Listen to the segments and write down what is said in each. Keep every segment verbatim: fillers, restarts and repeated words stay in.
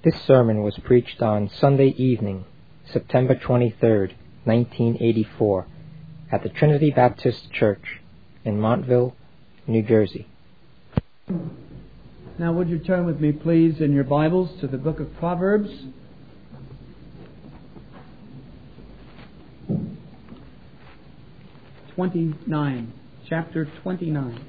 This sermon was preached on Sunday evening, September twenty-third, nineteen eighty-four, at the Trinity Baptist Church in Montville, New Jersey. Now would you turn with me, please, in your Bibles to the book of Proverbs. twenty-nine, chapter twenty-nine.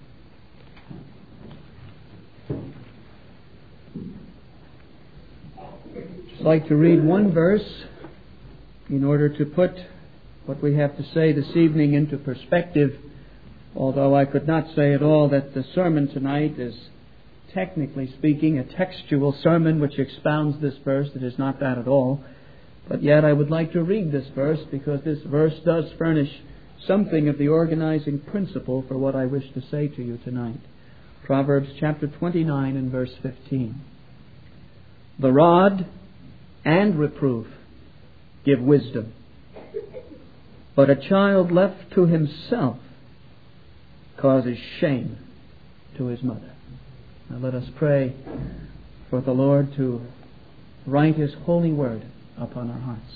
I'd like to read one verse in order to put what we have to say this evening into perspective, although I could not say at all that the sermon tonight is, technically speaking, a textual sermon which expounds this verse. It is not that at all. But yet I would like to read this verse because this verse does furnish something of the organizing principle for what I wish to say to you tonight. Proverbs chapter twenty-nine and verse fifteen. The rod and reproof give wisdom, but a child left to himself causes shame to his mother. Now let us pray for the Lord to write His holy word upon our hearts.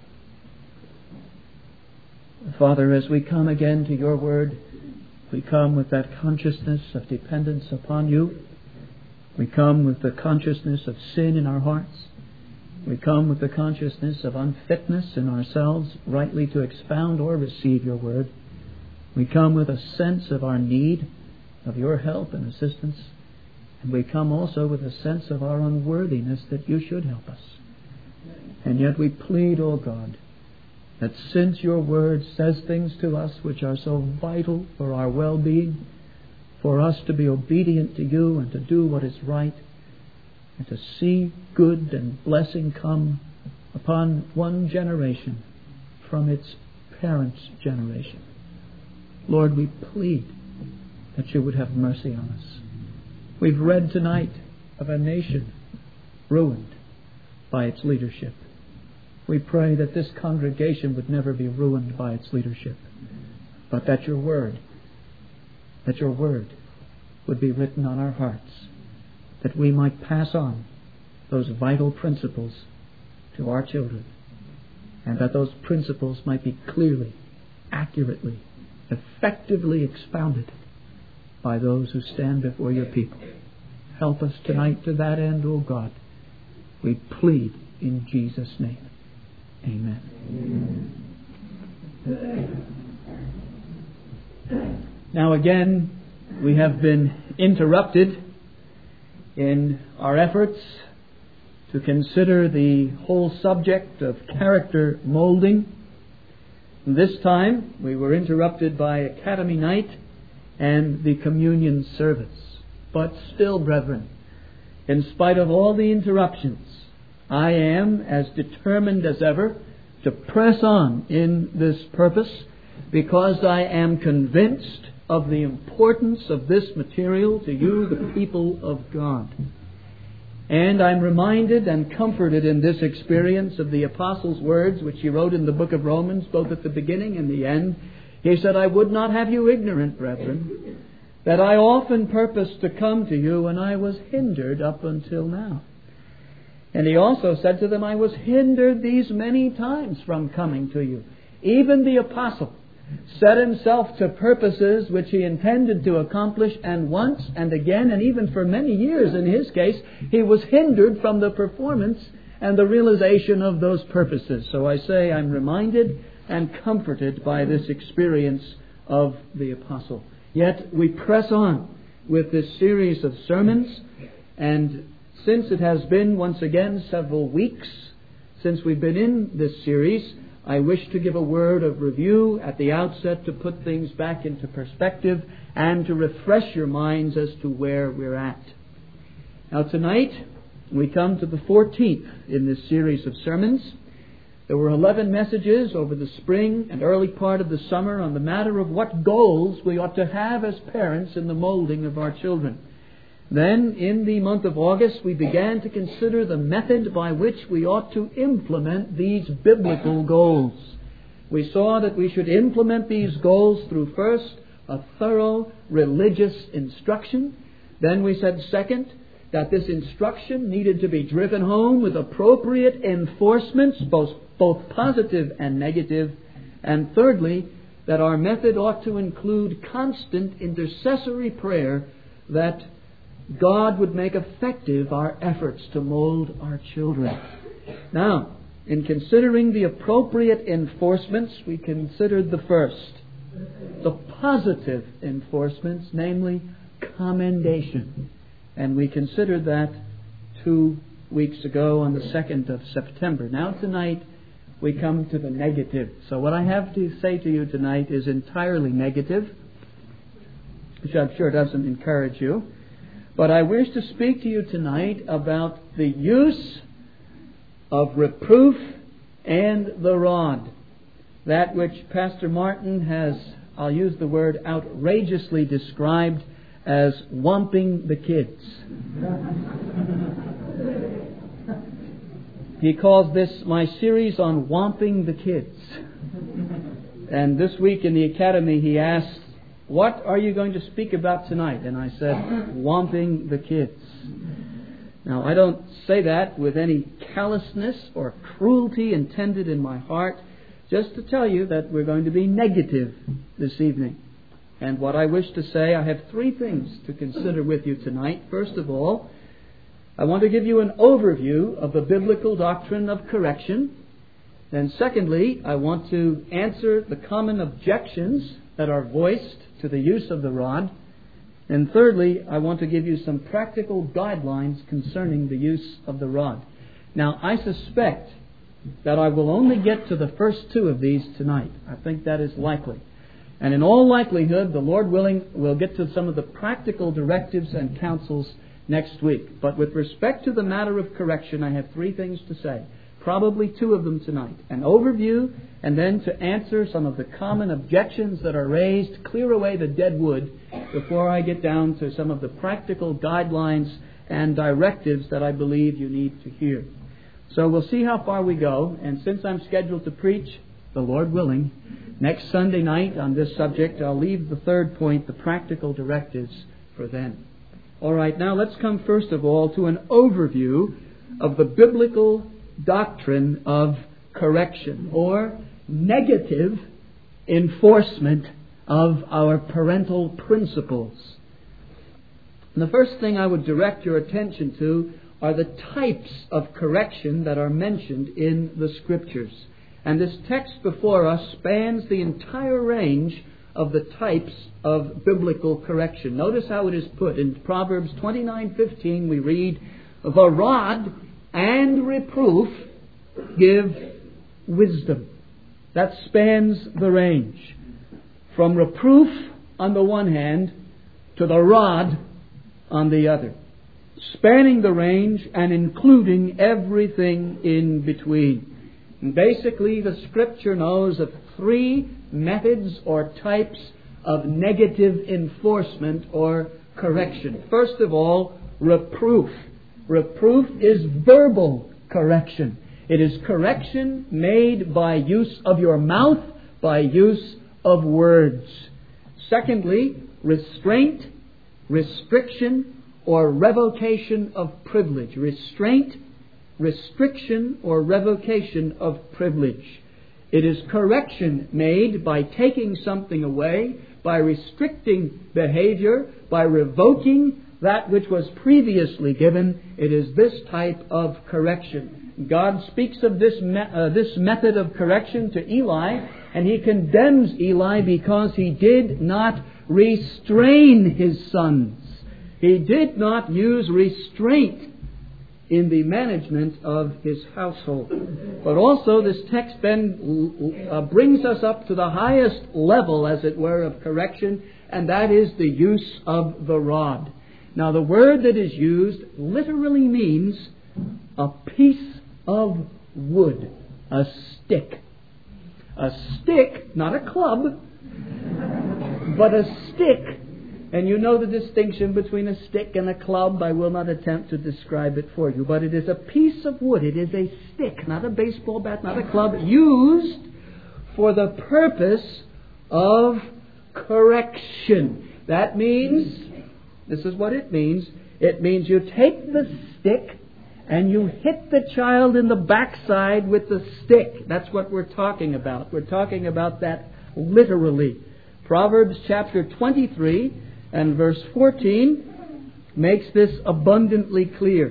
Father, as we come again to your word, we come with that consciousness of dependence upon you. We come with the consciousness of sin in our hearts. We come with the consciousness of unfitness in ourselves rightly to expound or receive your word. We come with a sense of our need of your help and assistance. And we come also with a sense of our unworthiness that you should help us. And yet we plead, O God, that since your word says things to us which are so vital for our well-being, for us to be obedient to you and to do what is right, and to see good and blessing come upon one generation from its parents' generation. Lord, we plead that you would have mercy on us. We've read tonight of a nation ruined by its leadership. We pray that this congregation would never be ruined by its leadership, but that your word, that your word would be written on our hearts, that we might pass on those vital principles to our children, and that those principles might be clearly, accurately, effectively expounded by those who stand before your people. Help us tonight to that end, O God. We plead in Jesus' name. Amen. Amen. Now again, we have been interrupted in our efforts to consider the whole subject of character molding. This time we were interrupted by Academy Night and the communion service. But still, brethren, in spite of all the interruptions, I am as determined as ever to press on in this purpose, because I am convinced of the importance of this material to you, the people of God. And I'm reminded and comforted in this experience of the Apostle's words, which he wrote in the book of Romans, both at the beginning and the end. He said, I would not have you ignorant, brethren, that I often purposed to come to you, and I was hindered up until now. And he also said to them, I was hindered these many times from coming to you. Even the apostle set himself to purposes which he intended to accomplish, and once and again, and even for many years in his case, he was hindered from the performance and the realization of those purposes. So I say I'm reminded and comforted by this experience of the apostle. Yet we press on with this series of sermons, and since it has been once again several weeks since we've been in this series, I wish to give a word of review at the outset to put things back into perspective and to refresh your minds as to where we're at. Now tonight we come to the fourteenth in this series of sermons. There were eleven messages over the spring and early part of the summer on the matter of what goals we ought to have as parents in the molding of our children. Then, in the month of August, we began to consider the method by which we ought to implement these biblical goals. We saw that we should implement these goals through, first, a thorough religious instruction. Then we said, second, that this instruction needed to be driven home with appropriate enforcements, both, both positive and negative. And thirdly, that our method ought to include constant intercessory prayer that God would make effective our efforts to mold our children. Now, in considering the appropriate enforcements, we considered the first, the positive enforcements, namely commendation. And we considered that two weeks ago on the second of September. Now tonight we come to the negative. So what I have to say to you tonight is entirely negative, which I'm sure doesn't encourage you. But I wish to speak to you tonight about the use of reproof and the rod. That which Pastor Martin has, I'll use the word, outrageously described as whomping the kids. He calls this my series on whomping the kids. And this week in the academy he asked, what are you going to speak about tonight? And I said, whomping the kids. Now, I don't say that with any callousness or cruelty intended in my heart, just to tell you that we're going to be negative this evening. And what I wish to say, I have three things to consider with you tonight. First of all, I want to give you an overview of the biblical doctrine of correction. Then secondly, I want to answer the common objections that are voiced to the use of the rod. And thirdly, I want to give you some practical guidelines concerning the use of the rod. Now, I suspect that I will only get to the first two of these tonight. I think that is likely. And in all likelihood, the Lord willing, we'll get to some of the practical directives and counsels next week. But with respect to the matter of correction, I have three things to say. Probably two of them tonight. An overview, and then to answer some of the common objections that are raised, clear away the dead wood, before I get down to some of the practical guidelines and directives that I believe you need to hear. So we'll see how far we go. And since I'm scheduled to preach, the Lord willing, next Sunday night on this subject, I'll leave the third point, the practical directives, for then. All right, now let's come first of all to an overview of the biblical doctrine of correction, or negative enforcement of our parental principles. And the first thing I would direct your attention to are the types of correction that are mentioned in the Scriptures. And this text before us spans the entire range of the types of biblical correction. Notice how it is put. In Proverbs twenty-nine fifteen we read, "The rod and reproof give wisdom." That spans the range. From reproof on the one hand to the rod on the other. Spanning the range and including everything in between. And basically, the Scripture knows of three methods or types of negative enforcement or correction. First of all, reproof. Reproof is verbal correction. It is correction made by use of your mouth, by use of words. Secondly, restraint, restriction, or revocation of privilege. Restraint, restriction, or revocation of privilege. It is correction made by taking something away, by restricting behavior, by revoking that which was previously given. It is this type of correction. God speaks of this me- uh, this method of correction to Eli, and He condemns Eli because he did not restrain his sons. He did not use restraint in the management of his household. But also this text then uh, brings us up to the highest level, as it were, of correction, and that is the use of the rod. Now, the word that is used literally means a piece of wood, a stick. A stick, not a club, but a stick. And you know the distinction between a stick and a club. I will not attempt to describe it for you, but it is a piece of wood. It is a stick, not a baseball bat, not a club, used for the purpose of correction. That means, this is what it means, It means you take the stick and you hit the child in the backside with the stick. That's what we're talking about. We're talking about that literally. Proverbs chapter twenty-three and verse fourteen makes this abundantly clear.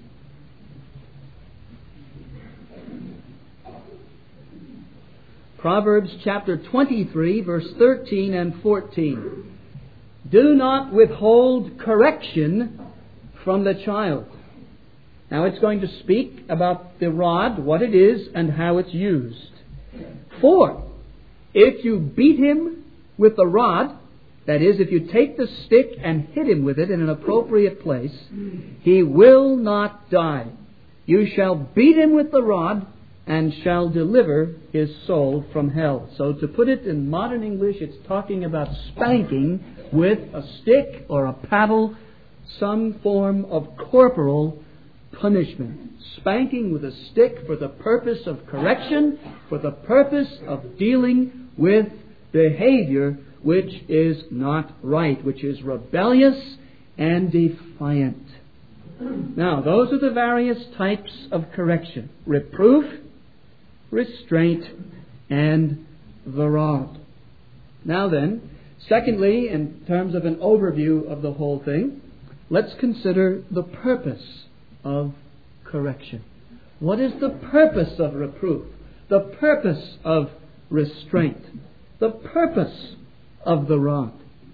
Proverbs chapter twenty-three, verse thirteen and fourteen. Do not withhold correction from the child. Now it's going to speak about the rod, what it is, and how it's used. For if you beat him with the rod, that is, if you take the stick and hit him with it in an appropriate place, he will not die. You shall beat him with the rod, and shall deliver his soul from hell. So to put it in modern English, it's talking about spanking with a stick or a paddle, some form of corporal punishment. Spanking with a stick for the purpose of correction, for the purpose of dealing with behavior which is not right, which is rebellious and defiant. Now, those are the various types of correction: reproof, restraint, and the rod. Now then, secondly, in terms of an overview of the whole thing, let's consider the purpose of correction. What is the purpose of reproof? The purpose of restraint? The purpose of the rod?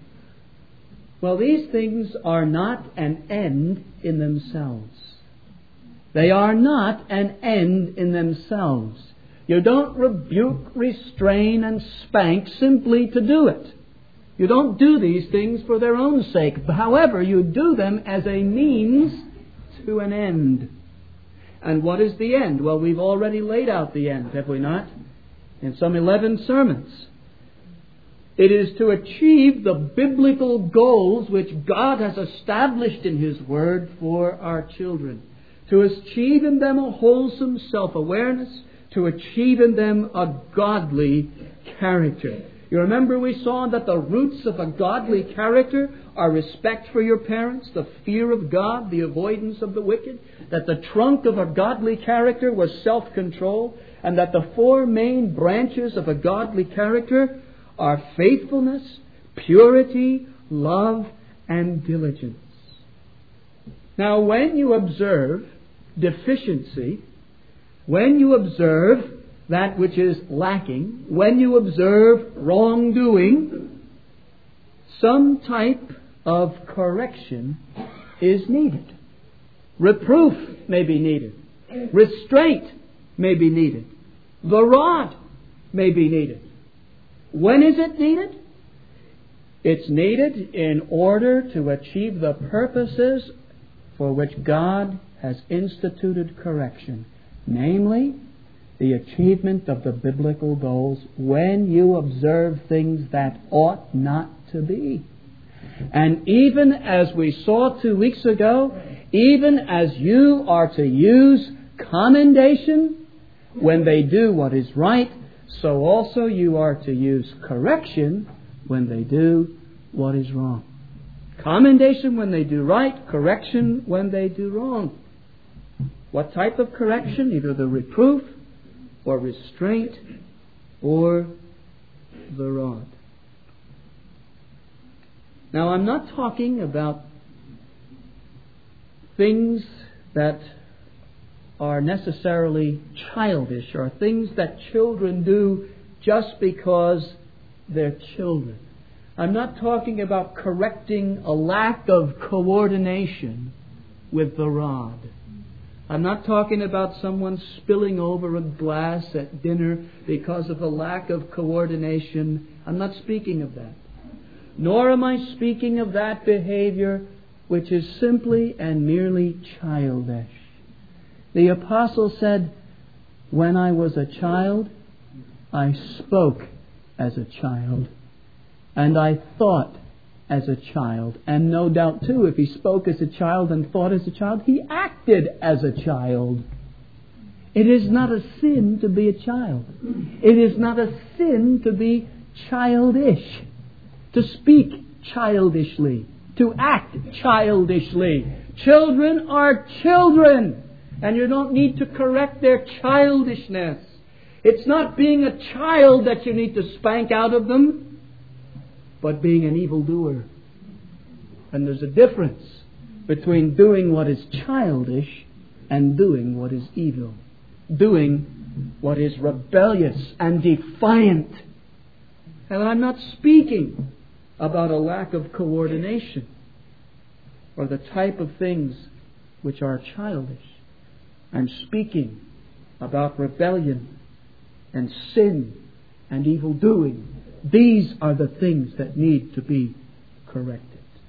Well, these things are not an end in themselves. They are not an end in themselves. You don't rebuke, restrain, and spank simply to do it. You don't do these things for their own sake. However, you do them as a means to an end. And what is the end? Well, we've already laid out the end, have we not? In some eleven sermons. It is to achieve the biblical goals which God has established in His Word for our children. To achieve in them a wholesome self-awareness, to achieve in them a godly character. You remember we saw that the roots of a godly character are respect for your parents, the fear of God, the avoidance of the wicked, that the trunk of a godly character was self-control, and that the four main branches of a godly character are faithfulness, purity, love, and diligence. Now, when you observe deficiency, when you observe that which is lacking, when you observe wrongdoing, some type of correction is needed. Reproof may be needed. Restraint may be needed. The rod may be needed. When is it needed? It's needed in order to achieve the purposes for which God has instituted correction. Namely, the achievement of the biblical goals when you observe things that ought not to be. And even as we saw two weeks ago, even as you are to use commendation when they do what is right, so also you are to use correction when they do what is wrong. Commendation when they do right, correction when they do wrong. What type of correction? Either the reproof or restraint or the rod. Now, I'm not talking about things that are necessarily childish or things that children do just because they're children. I'm not talking about correcting a lack of coordination with the rod. I'm not talking about someone spilling over a glass at dinner because of a lack of coordination. I'm not speaking of that. Nor am I speaking of that behavior which is simply and merely childish. The apostle said, "When I was a child, I spoke as a child, and I thought as a child." And no doubt, too, if he spoke as a child and thought as a child, he acted as a child. It is not a sin to be a child. It is not a sin to be childish, to speak childishly, to act childishly, Children are children, and you don't need to correct their childishness. It's not being a child that you need to spank out of them, but being an evildoer. And there's a difference between doing what is childish and doing what is evil. Doing what is rebellious and defiant. And I'm not speaking about a lack of coordination or the type of things which are childish. I'm speaking about rebellion and sin and evil doing. These are the things that need to be corrected.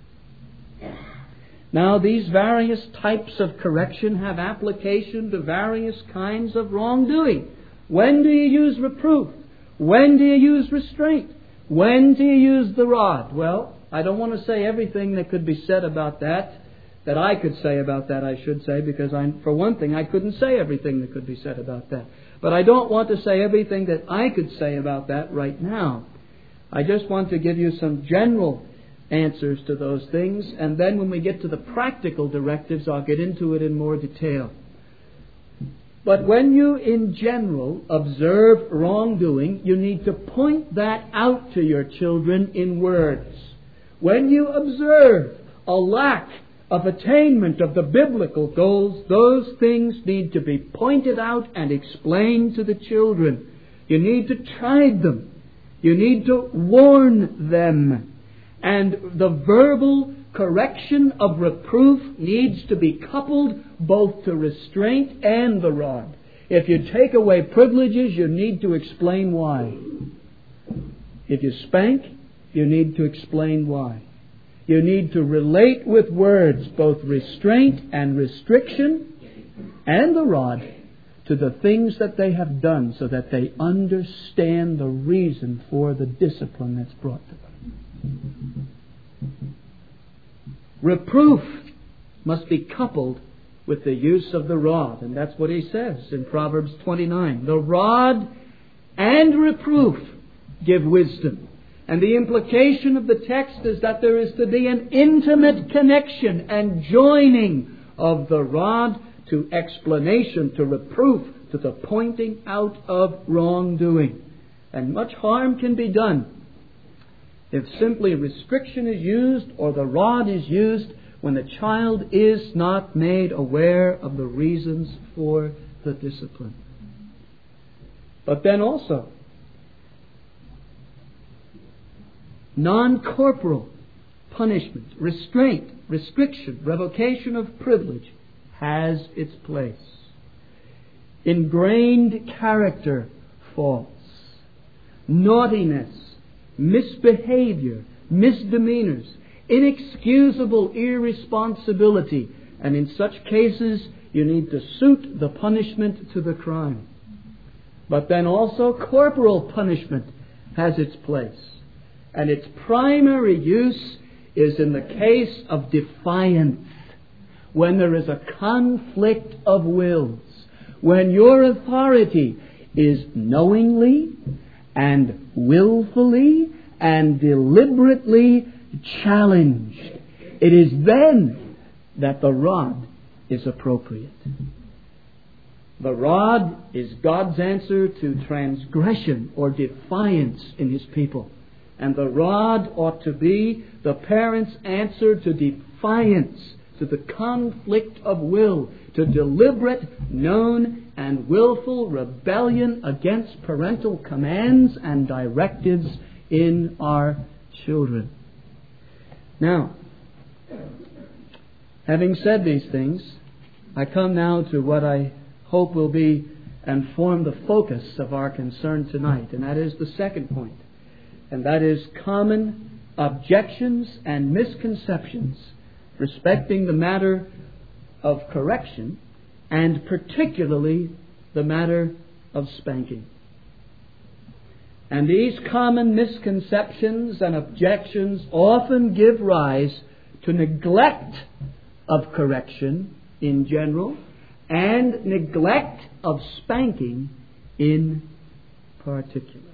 Now, these various types of correction have application to various kinds of wrongdoing. When do you use reproof? When do you use restraint? When do you use the rod? Well, I don't want to say everything that could be said about that, that I could say about that, I should say, because I, for one thing, I couldn't say everything that could be said about that. But I don't want to say everything that I could say about that right now. I just want to give you some general answers to those things, and then when we get to the practical directives, I'll get into it in more detail. But when you, in general, observe wrongdoing, you need to point that out to your children in words. When you observe a lack of attainment of the biblical goals, those things need to be pointed out and explained to the children. You need to chide them. You need to warn them. And the verbal correction of reproof needs to be coupled both to restraint and the rod. If you take away privileges, you need to explain why. If you spank, you need to explain why. You need to relate with words both restraint and restriction and the rod to the things that they have done so that they understand the reason for the discipline that's brought to them. Reproof must be coupled with the use of the rod. And that's what he says in Proverbs twenty-nine. The rod and reproof give wisdom. And the implication of the text is that there is to be an intimate connection and joining of the rod to explanation, to reproof, to the pointing out of wrongdoing. And much harm can be done if simply restriction is used or the rod is used when the child is not made aware of the reasons for the discipline. But then also, non-corporal punishment, restraint, restriction, revocation of privilege has its place. Ingrained character faults, naughtiness, misbehavior, misdemeanors, inexcusable irresponsibility, and in such cases you need to suit the punishment to the crime. But then also corporal punishment has its place, and its primary use is in the case of defiance, when there is a conflict of wills, when your authority is knowingly and willfully and deliberately challenged. It is then that the rod is appropriate. The rod is God's answer to transgression or defiance in His people. And the rod ought to be the parent's answer to defiance, to the conflict of will, to deliberate, known, and willful rebellion against parental commands and directives in our children. Now, having said these things, I come now to what I hope will be and form the focus of our concern tonight, and that is the second point, and that is common objections and misconceptions respecting the matter of correction, and particularly the matter of spanking. And these common misconceptions and objections often give rise to neglect of correction in general and neglect of spanking in particular.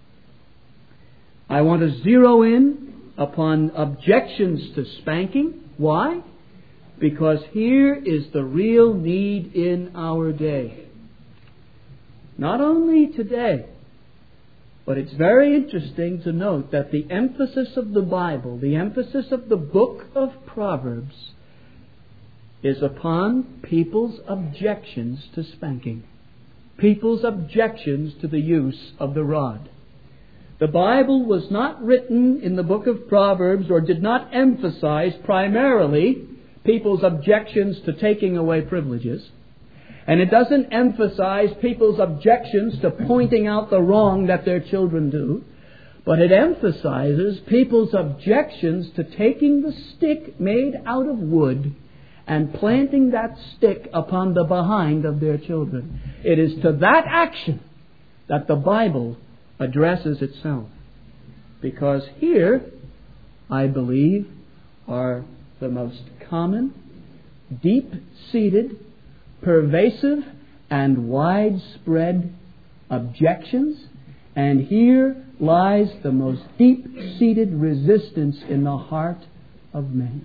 I want to zero in upon objections to spanking. Why? because here is the real need in our day. Not only today, but it's very interesting to note that the emphasis of the Bible, the emphasis of the book of Proverbs, is upon people's objections to spanking, people's objections to the use of the rod. The Bible was not written in the book of Proverbs, or did not emphasize primarily people's objections to taking away privileges. And it doesn't emphasize people's objections to pointing out the wrong that their children do. But it emphasizes people's objections to taking the stick made out of wood and planting that stick upon the behind of their children. It is to that action that the Bible addresses itself. Because here, I believe, are the most common, deep-seated, pervasive, and widespread objections. And here lies the most deep-seated resistance in the heart of man.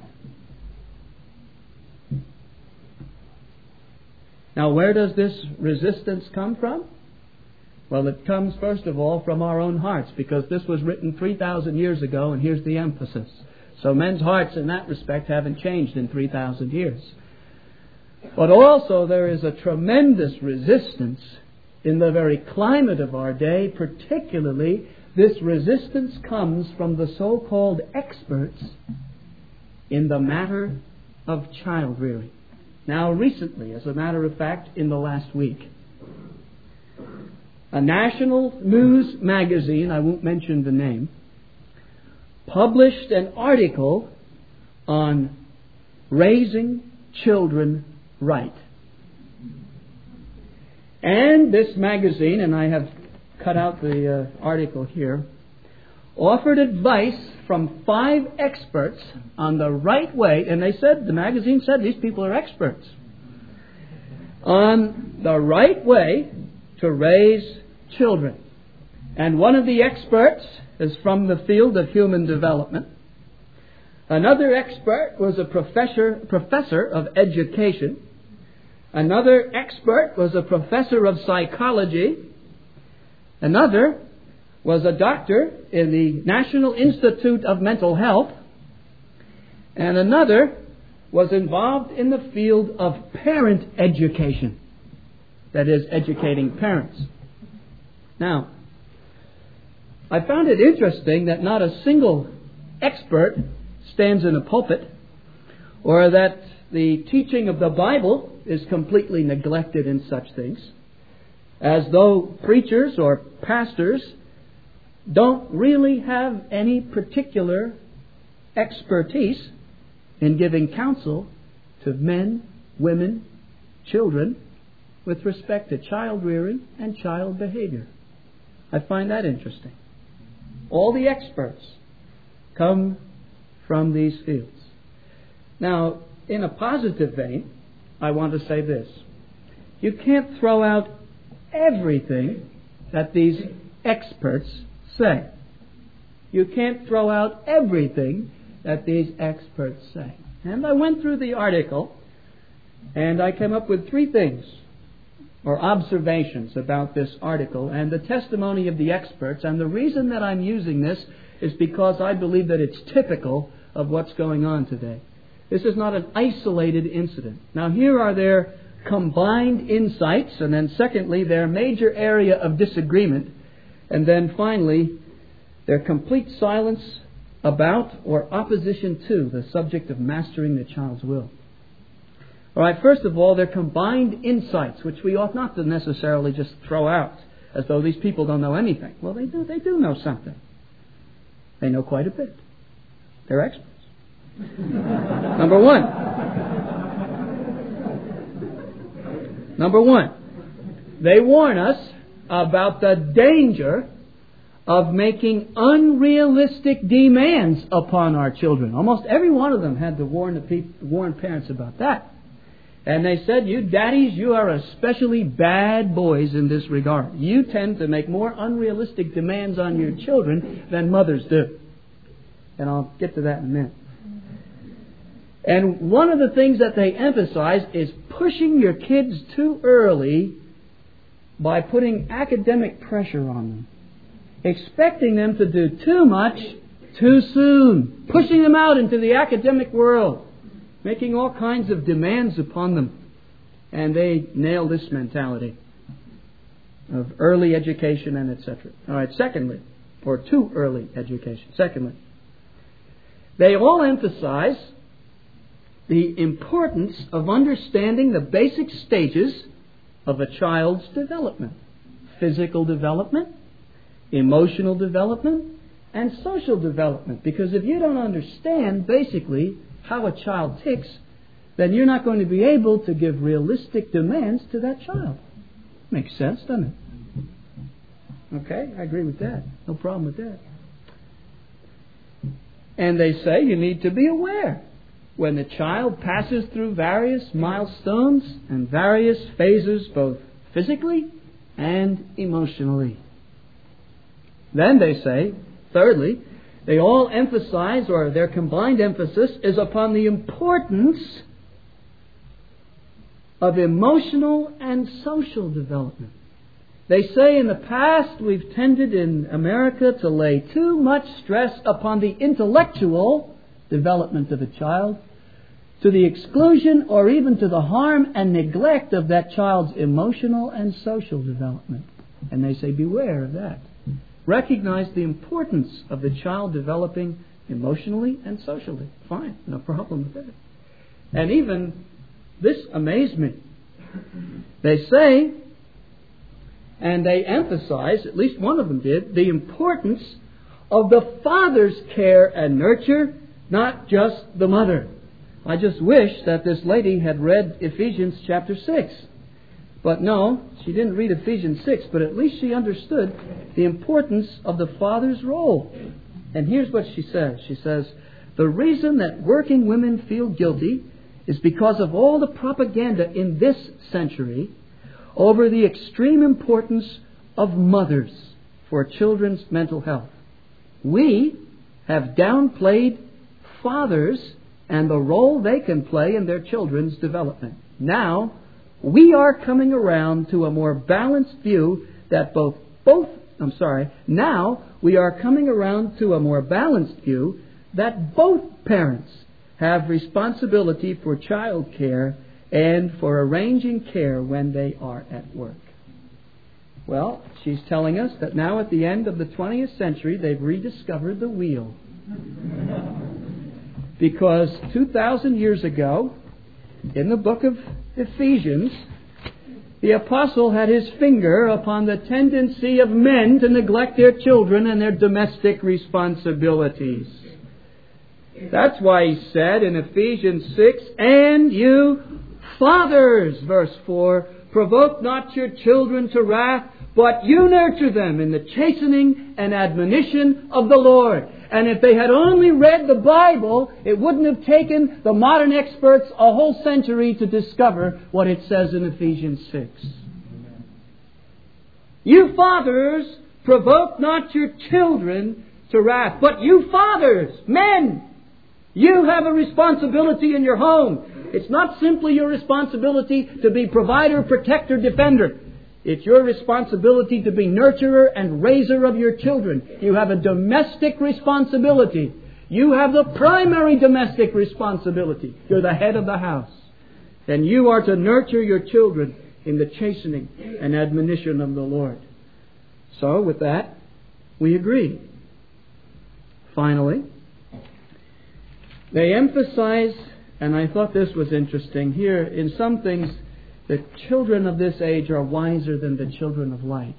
Now, where does this resistance come from? Well, it comes, first of all, from our own hearts, because this was written three thousand years ago, and here's the emphasis. So men's hearts in that respect haven't changed in three thousand years. But also there is a tremendous resistance in the very climate of our day. Particularly, this resistance comes from the so-called experts in the matter of child rearing. Now, recently, as a matter of fact, in the last week, a national news magazine, I won't mention the name, published an article on raising children right. And this magazine, and I have cut out the uh, article here, offered advice from five experts on the right way, and they said, the magazine said, these people are experts, on the right way to raise children. And one of the experts is from the field of human development. Another expert was a professor, professor of education. Another expert was a professor of psychology. Another was a doctor in the National Institute of Mental Health. And another was involved in the field of parent education. That is, educating parents. Now, I found it interesting that not a single expert stands in a pulpit, or that the teaching of the Bible is completely neglected in such things, as though preachers or pastors don't really have any particular expertise in giving counsel to men, women, children with respect to child rearing and child behavior. I find that interesting. All the experts come from these fields. Now, in a positive vein, I want to say this. You can't throw out everything that these experts say. You can't throw out everything that these experts say. And I went through the article, and I came up with three things, or observations about this article and the testimony of the experts. And the reason that I'm using this is because I believe that it's typical of what's going on today. This is not an isolated incident. Now, here are their combined insights, and then secondly, their major area of disagreement, and then finally, their complete silence about or opposition to the subject of mastering the child's will. All right, first of all, their combined insights, which we ought not to necessarily just throw out as though these people don't know anything. Well, they do. They do know something. They know quite a bit. They're experts. Number one. Number one. They warn us about the danger of making unrealistic demands upon our children. Almost every one of them had to warn the people, warn parents about that. And they said, you daddies, you are especially bad boys in this regard. You tend to make more unrealistic demands on your children than mothers do. And I'll get to that in a minute. And one of the things that they emphasize is pushing your kids too early by putting academic pressure on them. Expecting them to do too much too soon. Pushing them out into the academic world. Making all kinds of demands upon them. And they nail this mentality of early education and et cetera. All right, secondly, or too early education. Secondly, they all emphasize the importance of understanding the basic stages of a child's development. Physical development, emotional development, and social development. Because if you don't understand basically how a child ticks, then you're not going to be able to give realistic demands to that child. Makes sense, doesn't it? Okay, I agree with that. No problem with that. And they say you need to be aware when the child passes through various milestones and various phases, both physically and emotionally. Then they say, thirdly, they all emphasize, or their combined emphasis is upon the importance of emotional and social development. They say in the past we've tended in America to lay too much stress upon the intellectual development of a child, to the exclusion or even to the harm and neglect of that child's emotional and social development. And they say beware of that. Recognize the importance of the child developing emotionally and socially. Fine, no problem with that. And even this amazed me. They say, and they emphasize, at least one of them did, the importance of the father's care and nurture, not just the mother. I just wish that this lady had read Ephesians chapter six. But no, she didn't read Ephesians six, but at least she understood the importance of the father's role. And here's what she says. She says, the reason that working women feel guilty is because of all the propaganda in this century over the extreme importance of mothers for children's mental health. We have downplayed fathers and the role they can play in their children's development. Now, we are coming around to a more balanced view that both, both, I'm sorry, now we are coming around to a more balanced view that both parents have responsibility for child care and for arranging care when they are at work. Well, she's telling us that now at the end of the twentieth century, they've rediscovered the wheel. Because two thousand years ago, in the book of Ephesians, the apostle had his finger upon the tendency of men to neglect their children and their domestic responsibilities. That's why he said in Ephesians six, and you fathers, verse four, provoke not your children to wrath, but you nurture them in the chastening and admonition of the Lord. And if they had only read the Bible, it wouldn't have taken the modern experts a whole century to discover what it says in Ephesians six. Amen. You fathers, provoke not your children to wrath, but you fathers, men, you have a responsibility in your home. It's not simply your responsibility to be provider, protector, defender. It's your responsibility to be nurturer and raiser of your children. You have a domestic responsibility. You have the primary domestic responsibility. You're the head of the house. And you are to nurture your children in the chastening and admonition of the Lord. So, with that, we agree. Finally, they emphasize, and I thought this was interesting, here in some things, the children of this age are wiser than the children of light.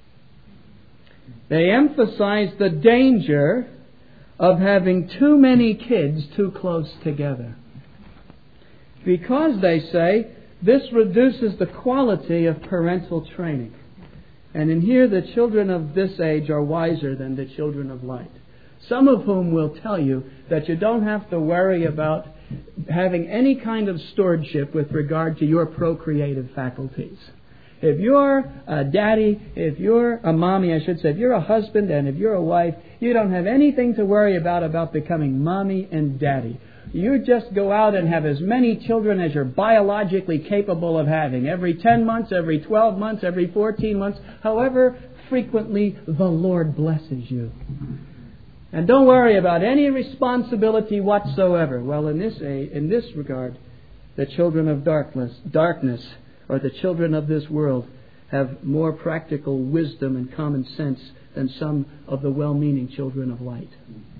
They emphasize the danger of having too many kids too close together. Because, they say, this reduces the quality of parental training. And in here, the children of this age are wiser than the children of light. Some of whom will tell you that you don't have to worry about having any kind of stewardship with regard to your procreative faculties. If you're a daddy, if you're a mommy, I should say, if you're a husband and if you're a wife, you don't have anything to worry about about becoming mommy and daddy. You just go out and have as many children as you're biologically capable of having. Every ten months, every twelve months, every fourteen months, however frequently the Lord blesses you. And don't worry about any responsibility whatsoever. Well, in this in this regard, the children of darkness, darkness, or the children of this world, have more practical wisdom and common sense than some of the well-meaning children of light.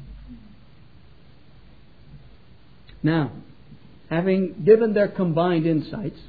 Now, having given their combined insights,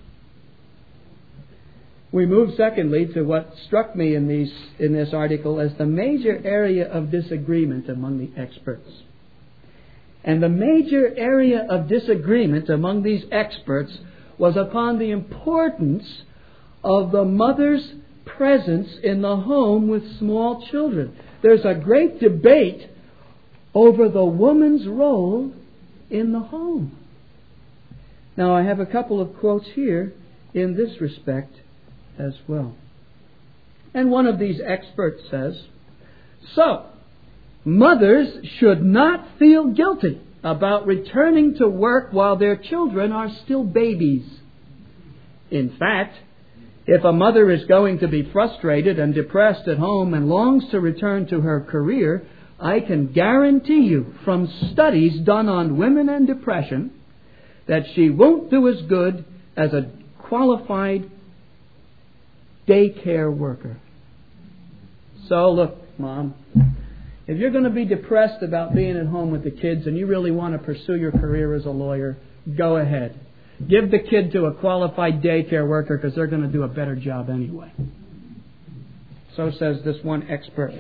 we move secondly to what struck me in these in this article as the major area of disagreement among the experts. And the major area of disagreement among these experts was upon the importance of the mother's presence in the home with small children. There's a great debate over the woman's role in the home. Now, I have a couple of quotes here in this respect as well. And one of these experts says, "So, mothers should not feel guilty about returning to work while their children are still babies. In fact, if a mother is going to be frustrated and depressed at home and longs to return to her career, I can guarantee you from studies done on women and depression that she won't do as good as a qualified daycare worker." So look, Mom, if you're going to be depressed about being at home with the kids and you really want to pursue your career as a lawyer, go ahead. Give the kid to a qualified daycare worker because they're going to do a better job anyway. So says this one expert.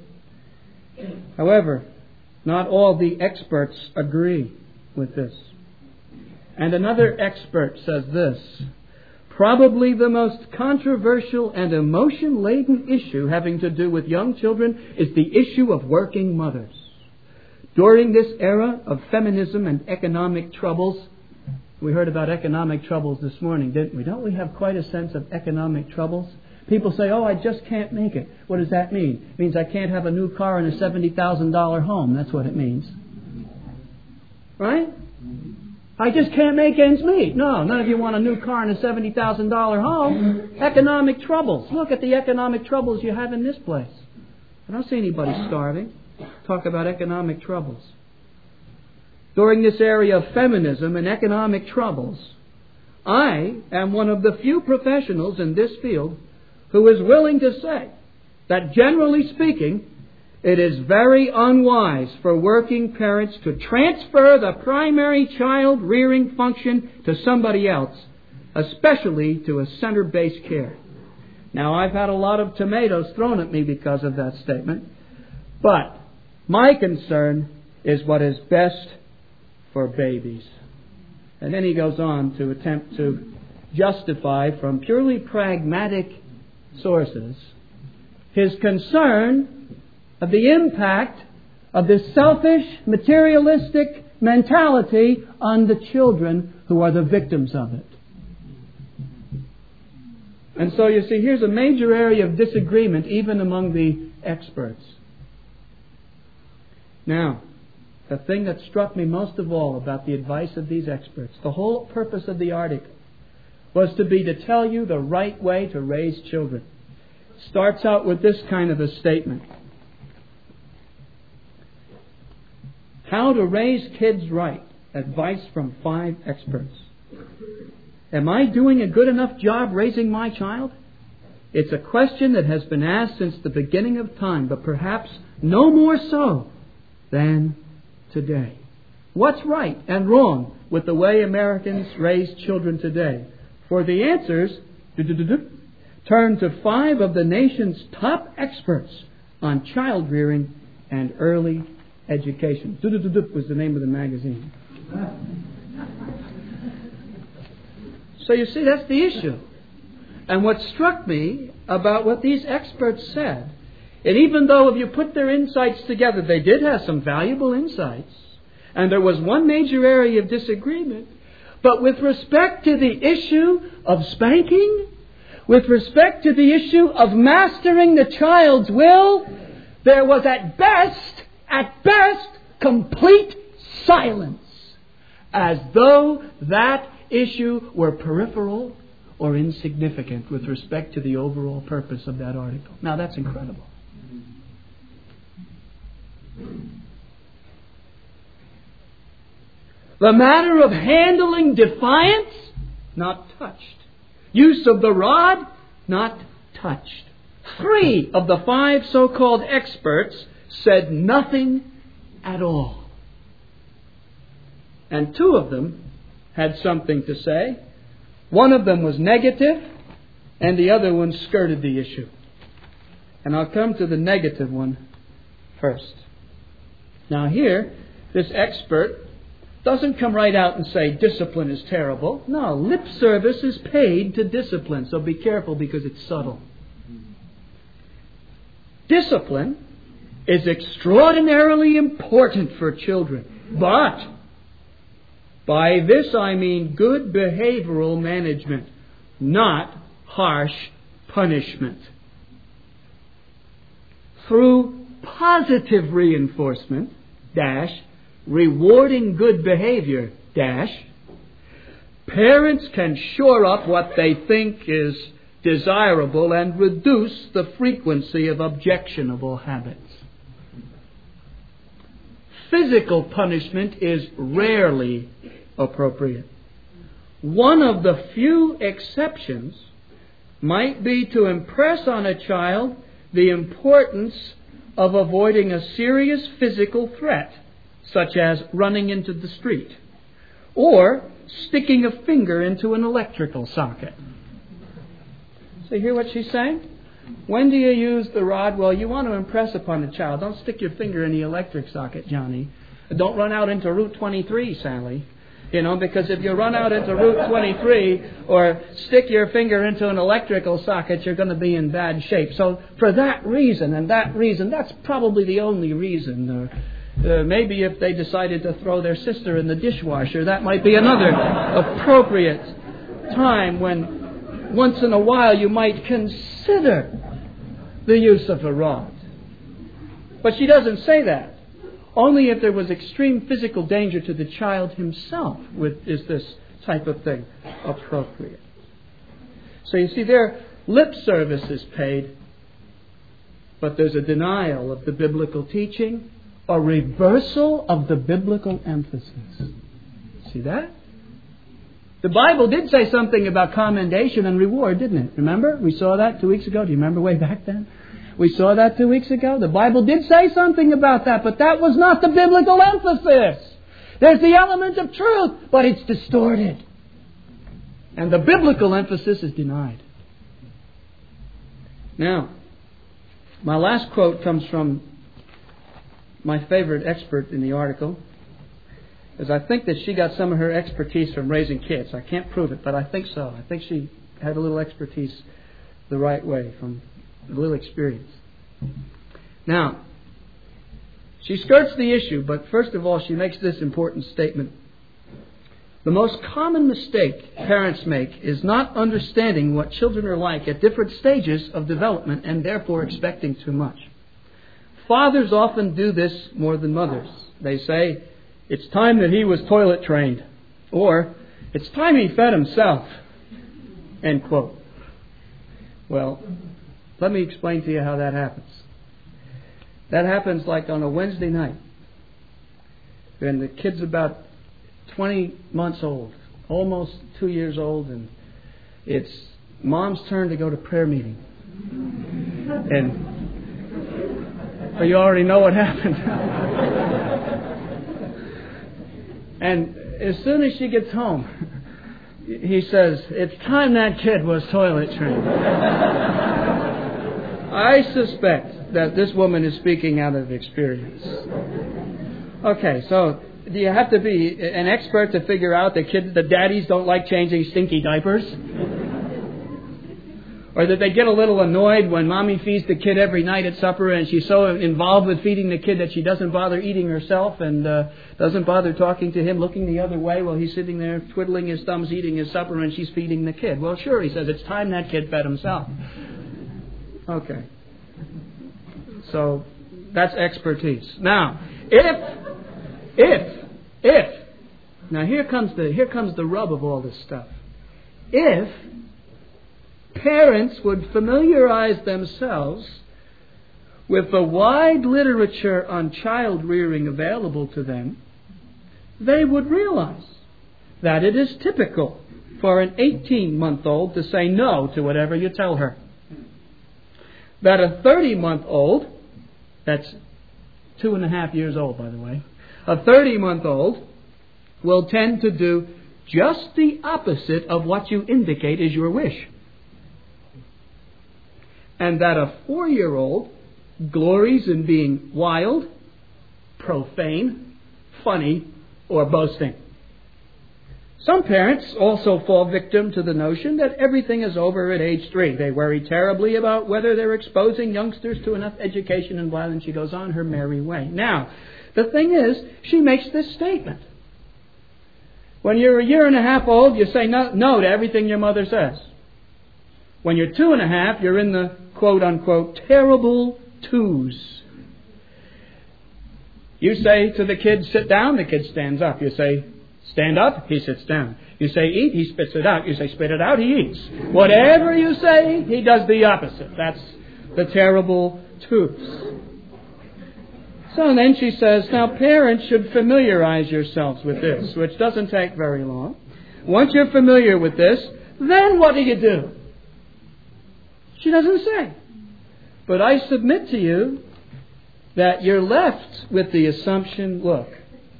However, not all the experts agree with this. And another expert says this: "Probably the most controversial and emotion-laden issue having to do with young children is the issue of working mothers. During this era of feminism and economic troubles," we heard about economic troubles this morning, didn't we? Don't we have quite a sense of economic troubles? People say, "Oh, I just can't make it." What does that mean? It means I can't have a new car and a seventy thousand dollars home. That's what it means. Right? I just can't make ends meet. No, none of you want a new car and a seventy thousand dollars home. Economic troubles. Look at the economic troubles you have in this place. I don't see anybody starving. Talk about economic troubles. During this area of feminism and economic troubles, I am one of the few professionals in this field who is willing to say that, generally speaking, it is very unwise for working parents to transfer the primary child rearing function to somebody else, especially to a center-based care. Now, I've had a lot of tomatoes thrown at me because of that statement, but my concern is what is best for babies. And then he goes on to attempt to justify from purely pragmatic sources his concern of the impact of this selfish, materialistic mentality on the children who are the victims of it. And so you see, here's a major area of disagreement even among the experts. Now, the thing that struck me most of all about the advice of these experts, the whole purpose of the article, was to be to tell you the right way to raise children. Starts out with this kind of a statement: how to raise kids right. Advice from five experts. Am I doing a good enough job raising my child? It's a question that has been asked since the beginning of time, but perhaps no more so than today. What's right and wrong with the way Americans raise children today? For the answers, turn to five of the nation's top experts on child rearing and early education. Was the name of the magazine. So you see, that's the issue. And what struck me about what these experts said, and even though if you put their insights together, they did have some valuable insights, and there was one major area of disagreement, but with respect to the issue of spanking, with respect to the issue of mastering the child's will, there was at best, at best, complete silence. as though that issue were peripheral or insignificant with respect to the overall purpose of that article. Now that's incredible. The matter of handling defiance, not touched. Use of the rod, not touched. Three of the five so-called experts said nothing at all. And two of them had something to say. One of them was negative, and the other one skirted the issue. And I'll come to the negative one first. Now here, this expert doesn't come right out and say discipline is terrible. No, lip service is paid to discipline, so be careful because it's subtle. Discipline is extraordinarily important for children, but by this I mean good behavioral management, not harsh punishment. Through positive reinforcement, dash, rewarding good behavior, dash, parents can shore up what they think is desirable and reduce the frequency of objectionable habits. Physical punishment is rarely appropriate. One of the few exceptions might be to impress on a child the importance of avoiding a serious physical threat, such as running into the street, or sticking a finger into an electrical socket. So you hear what she's saying? When do you use the rod? Well, you want to impress upon the child. Don't stick your finger in the electric socket, Johnny. Don't run out into Route twenty-three, Sally. You know, because if you run out into Route twenty-three or stick your finger into an electrical socket, you're going to be in bad shape. So for that reason and that reason, that's probably the only reason. Uh, uh, maybe if they decided to throw their sister in the dishwasher, that might be another appropriate time when once in a while you might consider the use of a rod. But she doesn't say that. Only if there was extreme physical danger to the child himself is this type of thing appropriate. So you see, their lip service is paid, but there's a denial of the biblical teaching, a reversal of the biblical emphasis. See that? The Bible did say something about commendation and reward, didn't it? Remember? We saw that two weeks ago. Do you remember way back then? We saw that two weeks ago. The Bible did say something about that, but that was not the biblical emphasis. There's the element of truth, but it's distorted. And the biblical emphasis is denied. Now, my last quote comes from my favorite expert in the article, because I think that she got some of her expertise from raising kids. I can't prove it, but I think so. I think she had a little expertise the right way from a little experience. Now, she skirts the issue, but first of all, she makes this important statement. The most common mistake parents make is not understanding what children are like at different stages of development and therefore expecting too much. Fathers often do this more than mothers. They say, it's time that he was toilet trained, or it's time he fed himself, end quote. Well, let me explain to you how that happens. That happens like on a Wednesday night, when the kid's about twenty months old, almost two years old, and it's mom's turn to go to prayer meeting. And well, you already know what happened. And as soon as she gets home, he says, it's time that kid was toilet trained. I suspect that this woman is speaking out of experience. Okay, so do you have to be an expert to figure out that kids, the daddies don't like changing stinky diapers? Or that they get a little annoyed when mommy feeds the kid every night at supper and she's so involved with feeding the kid that she doesn't bother eating herself and uh, doesn't bother talking to him, looking the other way while he's sitting there twiddling his thumbs, eating his supper, and she's feeding the kid. Well, sure, he says, it's time that kid fed himself. Okay. So that's expertise. Now, if, if, if Now here comes the here comes the rub of all this stuff. If parents would familiarize themselves with the wide literature on child rearing available to them, they would realize that it is typical for an eighteen-month-old to say no to whatever you tell her. That a thirty-month-old, that's two and a half years old, by the way, a thirty-month-old will tend to do just the opposite of what you indicate is your wish. And that a four-year-old glories in being wild, profane, funny, or boasting. Some parents also fall victim to the notion that everything is over at age three. They worry terribly about whether they're exposing youngsters to enough education and violence. She goes on her merry way. Now, the thing is, she makes this statement. When you're a year and a half old, you say no, no to everything your mother says. When you're two and a half, you're in the quote-unquote terrible twos. You say to the kid, sit down, the kid stands up. You say, stand up, he sits down. You say, eat, he spits it out. You say, spit it out, he eats. Whatever you say, he does the opposite. That's the terrible twos. So then she says, now parents should familiarize yourselves with this, which doesn't take very long. Once you're familiar with this, then what do you do? She doesn't say. But I submit to you that you're left with the assumption, look,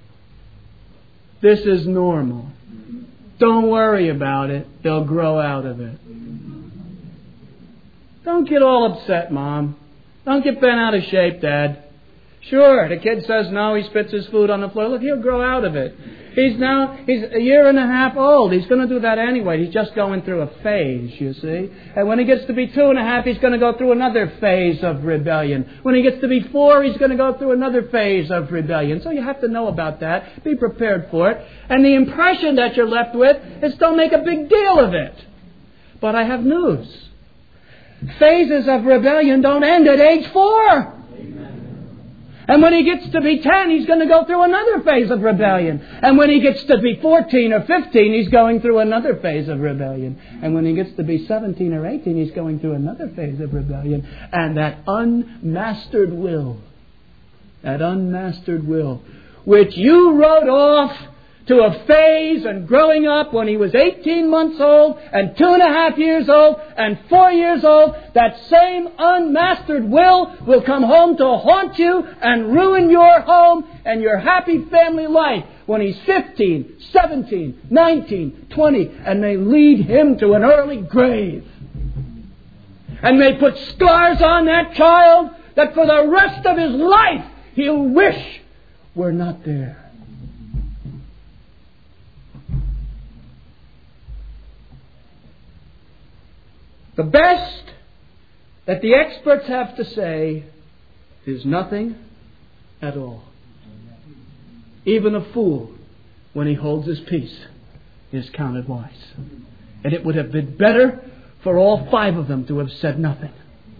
this is normal. Don't worry about it. They'll grow out of it. Don't get all upset, Mom. Don't get bent out of shape, Dad. Sure, the kid says no, he spits his food on the floor. Look, he'll grow out of it. He's now, he's a year and a half old. He's going to do that anyway. He's just going through a phase, you see. And when he gets to be two and a half, he's going to go through another phase of rebellion. When he gets to be four, he's going to go through another phase of rebellion. So you have to know about that. Be prepared for it. And the impression that you're left with is don't make a big deal of it. But I have news. Phases of rebellion don't end at age four. And when he gets to be ten, he's going to go through another phase of rebellion. And when he gets to be fourteen or fifteen, he's going through another phase of rebellion. And when he gets to be seventeen or eighteen, he's going through another phase of rebellion. And that unmastered will, that unmastered will, which you wrote off to a phase and growing up when he was eighteen months old and two and a half years old and four years old, that same unmastered will will come home to haunt you and ruin your home and your happy family life when he's fifteen, seventeen, nineteen, twenty, and may lead him to an early grave. And may put scars on that child that for the rest of his life he'll wish were not there. The best that the experts have to say is nothing at all. Even a fool, when he holds his peace, is counted wise. And it would have been better for all five of them to have said nothing.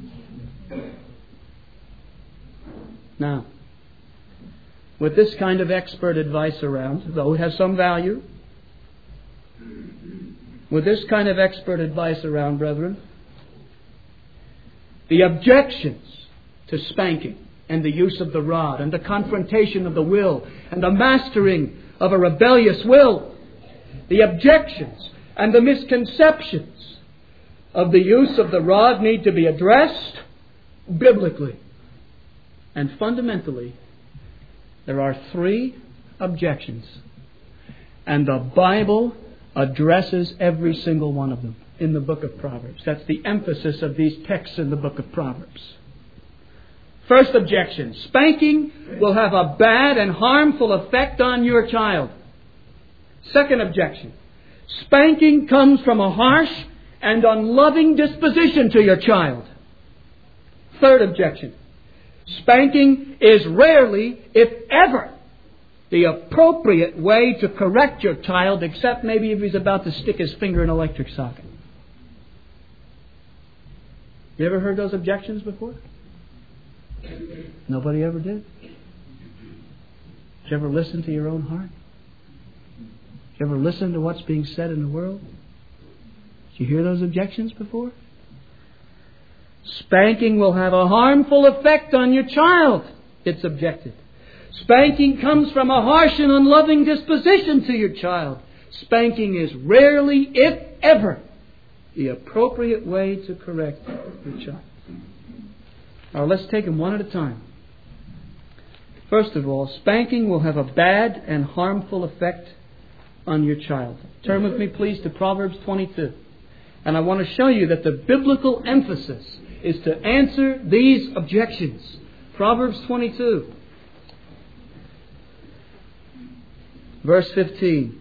Now, with this kind of expert advice around, though it has some value, with this kind of expert advice around, brethren, the objections to spanking and the use of the rod and the confrontation of the will and the mastering of a rebellious will, the objections and the misconceptions of the use of the rod need to be addressed biblically. And fundamentally, there are three objections. And the Bible addresses every single one of them in the book of Proverbs. That's the emphasis of these texts in the book of Proverbs. First objection: spanking will have a bad and harmful effect on your child. Second objection: spanking comes from a harsh and unloving disposition to your child. Third objection: spanking is rarely, if ever, the appropriate way to correct your child, except maybe if he's about to stick his finger in an electric socket. You ever heard those objections before? Nobody ever did? Did you ever listen to your own heart? You ever listen to what's being said in the world? Did you hear those objections before? Spanking will have a harmful effect on your child, it's objected. Spanking comes from a harsh and unloving disposition to your child. Spanking is rarely, if ever, the appropriate way to correct your child. Now let's take them one at a time. First of all, spanking will have a bad and harmful effect on your child. Turn with me, please, to Proverbs twenty-two. And I want to show you that the biblical emphasis is to answer these objections. Proverbs twenty-two, verse fifteen.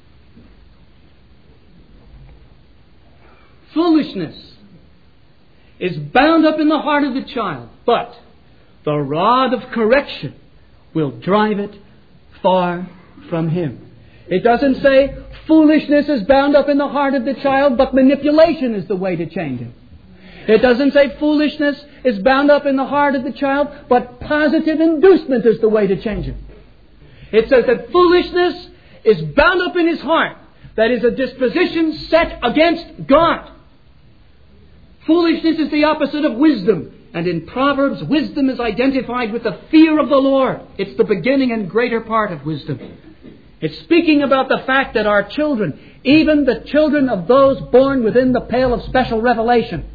Foolishness is bound up in the heart of the child, but the rod of correction will drive it far from him. It doesn't say foolishness is bound up in the heart of the child, but manipulation is the way to change him. It doesn't say foolishness is bound up in the heart of the child, but positive inducement is the way to change him. It says that foolishness is bound up in his heart. That is a disposition set against God. Foolishness is the opposite of wisdom. And in Proverbs, wisdom is identified with the fear of the Lord. It's the beginning and greater part of wisdom. It's speaking about the fact that our children, even the children of those born within the pale of special revelation.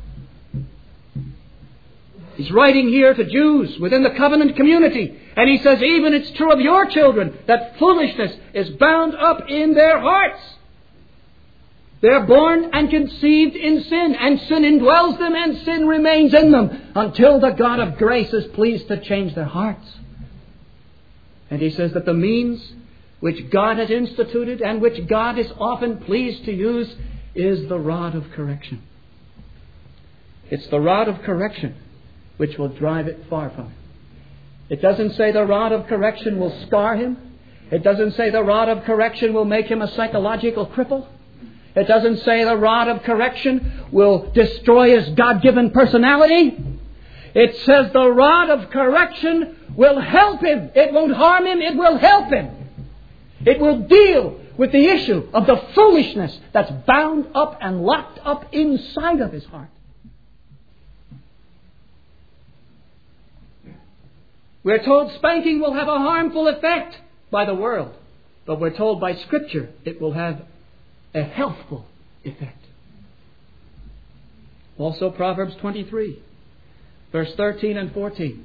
He's writing here to Jews within the covenant community. And he says, even it's true of your children, that foolishness is bound up in their hearts. They're born and conceived in sin, and sin indwells them, and sin remains in them until the God of grace is pleased to change their hearts. And he says that the means which God has instituted and which God is often pleased to use is the rod of correction. It's the rod of correction which will drive it far from him. It doesn't say the rod of correction will scar him. It doesn't say the rod of correction will make him a psychological cripple. It doesn't say the rod of correction will destroy his God-given personality. It says the rod of correction will help him. It won't harm him. It will help him. It will deal with the issue of the foolishness that's bound up and locked up inside of his heart. We're told spanking will have a harmful effect by the world. But we're told by Scripture it will have a healthful effect. Also Proverbs twenty-three, verse thirteen and fourteen.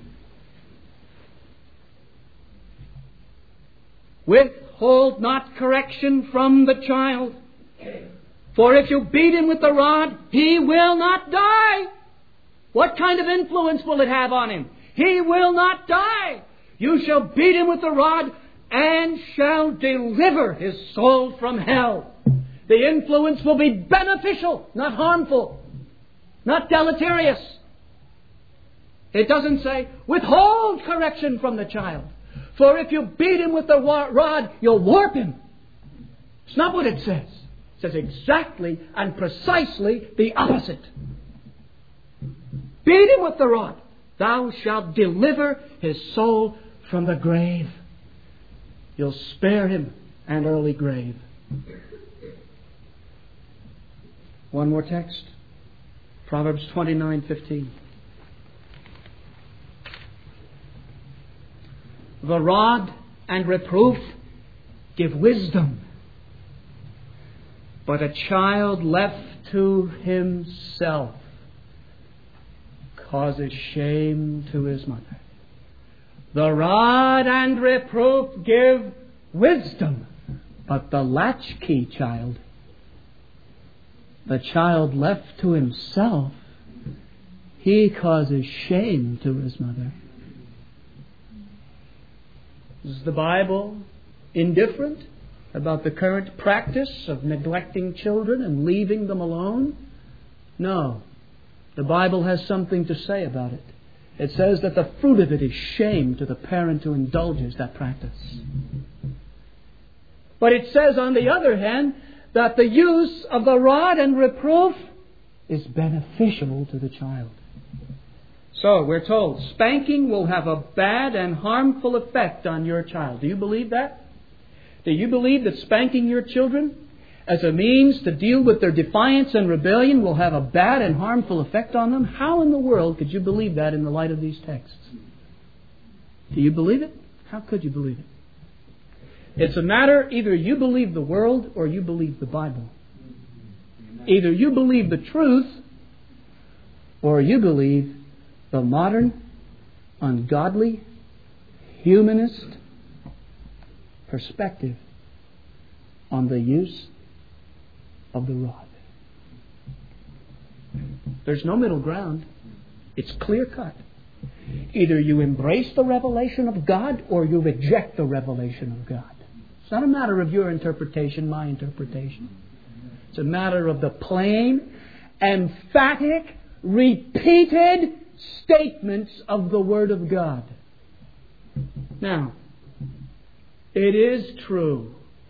Withhold not correction from the child, for if you beat him with the rod, he will not die. What kind of influence will it have on him? He will not die. You shall beat him with the rod and shall deliver his soul from hell. The influence will be beneficial, not harmful, not deleterious. It doesn't say, withhold correction from the child. For if you beat him with the rod, you'll warp him. It's not what it says. It says exactly and precisely the opposite. Beat him with the rod. Thou shalt deliver his soul from the grave. You'll spare him an early grave. One more text. Proverbs twenty-nine fifteen. The rod and reproof give wisdom, but a child left to himself causes shame to his mother. The rod and reproof give wisdom, but the latchkey child, the child left to himself, he causes shame to his mother. Is the Bible indifferent about the current practice of neglecting children and leaving them alone? No. The Bible has something to say about it. It says that the fruit of it is shame to the parent who indulges that practice. But it says, on the other hand, that the use of the rod and reproof is beneficial to the child. So, we're told, spanking will have a bad and harmful effect on your child. Do you believe that? Do you believe that spanking your children as a means to deal with their defiance and rebellion will have a bad and harmful effect on them? How in the world could you believe that in the light of these texts? Do you believe it? How could you believe it? It's a matter, either you believe the world or you believe the Bible. Either you believe the truth or you believe the modern, ungodly, humanist perspective on the use of the rod. There's no middle ground. It's clear cut. Either you embrace the revelation of God or you reject the revelation of God. It's not a matter of your interpretation, my interpretation. It's a matter of the plain, emphatic, repeated statements of the Word of God. Now, it is true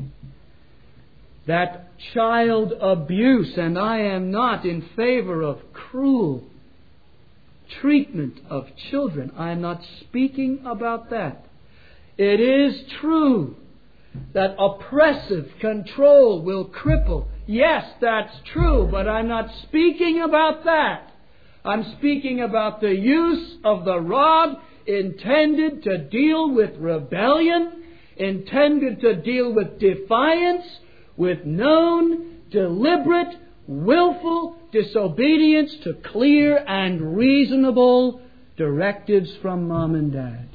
that child abuse, and I am not in favor of cruel treatment of children. I am not speaking about that. It is true that oppressive control will cripple. Yes, that's true, but I'm not speaking about that. I'm speaking about the use of the rod intended to deal with rebellion, intended to deal with defiance, with known, deliberate, willful disobedience to clear and reasonable directives from mom and dad.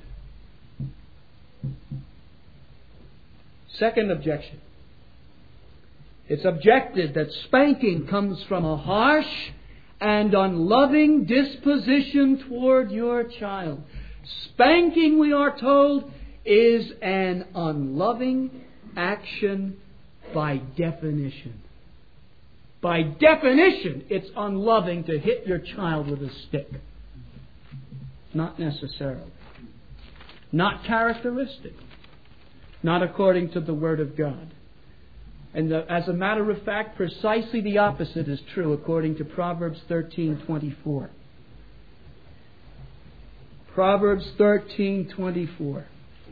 Second objection. It's objected that spanking comes from a harsh and unloving disposition toward your child. Spanking, we are told, is an unloving action by definition. By definition, it's unloving to hit your child with a stick. Not necessarily. Not characteristic. Not according to the Word of God. And the, as a matter of fact, precisely the opposite is true according to Proverbs thirteen twenty-four. Proverbs thirteen twenty-four.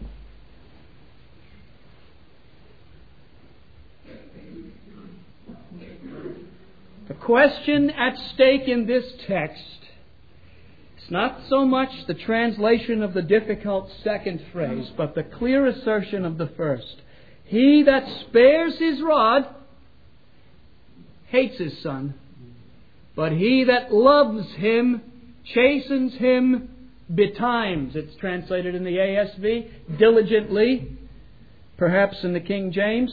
The question at stake in this text is not so much the translation of the difficult second phrase, but the clear assertion of the first. He that spares his rod hates his son, but he that loves him chastens him betimes. It's translated in the A S V, diligently, perhaps in the King James.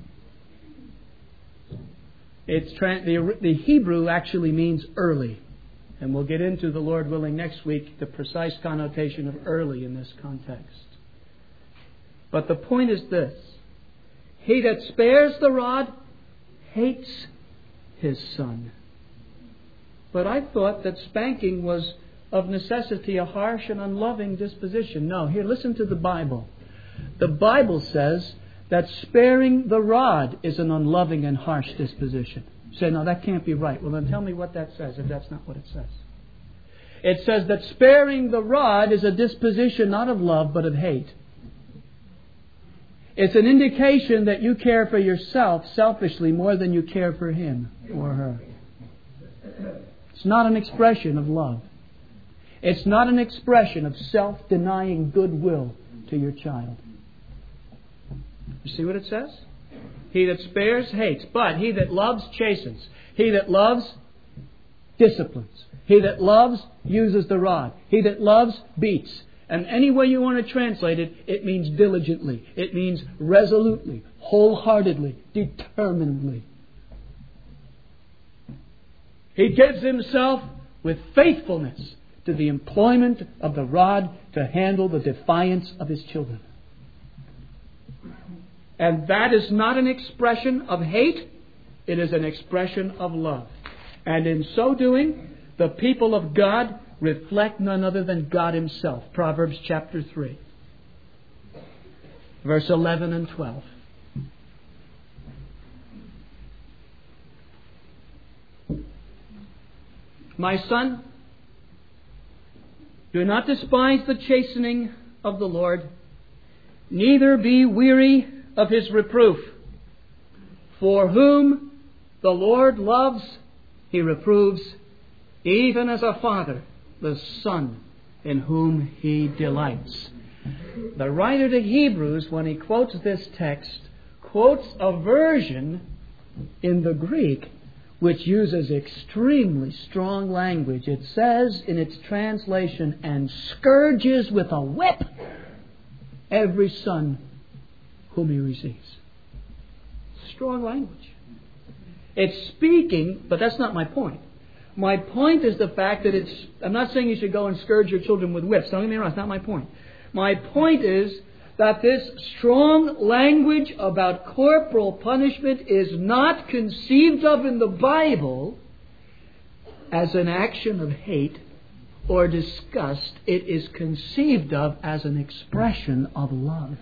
It's tra- the, the Hebrew actually means early. And we'll get into, the Lord willing, next week, the precise connotation of early in this context. But the point is this. He that spares the rod hates his son. But I thought that spanking was of necessity a harsh and unloving disposition. No, here, listen to the Bible. The Bible says that sparing the rod is an unloving and harsh disposition. You say, no, that can't be right. Well, then tell me what that says, if that's not what it says. It says that sparing the rod is a disposition not of love, but of hate. It's an indication that you care for yourself selfishly more than you care for him or her. It's not an expression of love. It's not an expression of self-denying goodwill to your child. You see what it says? He that spares hates, but he that loves chastens. He that loves disciplines. He that loves uses the rod. He that loves beats. And any way you want to translate it, it means diligently. It means resolutely, wholeheartedly, determinedly. He gives himself with faithfulness to the employment of the rod to handle the defiance of his children. And that is not an expression of hate. It is an expression of love. And in so doing, the people of God reflect none other than God Himself. Proverbs chapter three, verse eleven and twelve. My son, do not despise the chastening of the Lord, neither be weary of His reproof. For whom the Lord loves, He reproves, even as a father the Son in whom He delights. The writer to Hebrews, when he quotes this text, quotes a version in the Greek which uses extremely strong language. It says in its translation, and scourges with a whip every son whom He receives. Strong language. It's speaking, but that's not my point. My point is the fact that it's... I'm not saying you should go and scourge your children with whips. Don't get me wrong, that's not my point. My point is that this strong language about corporal punishment is not conceived of in the Bible as an action of hate or disgust. It is conceived of as an expression of love.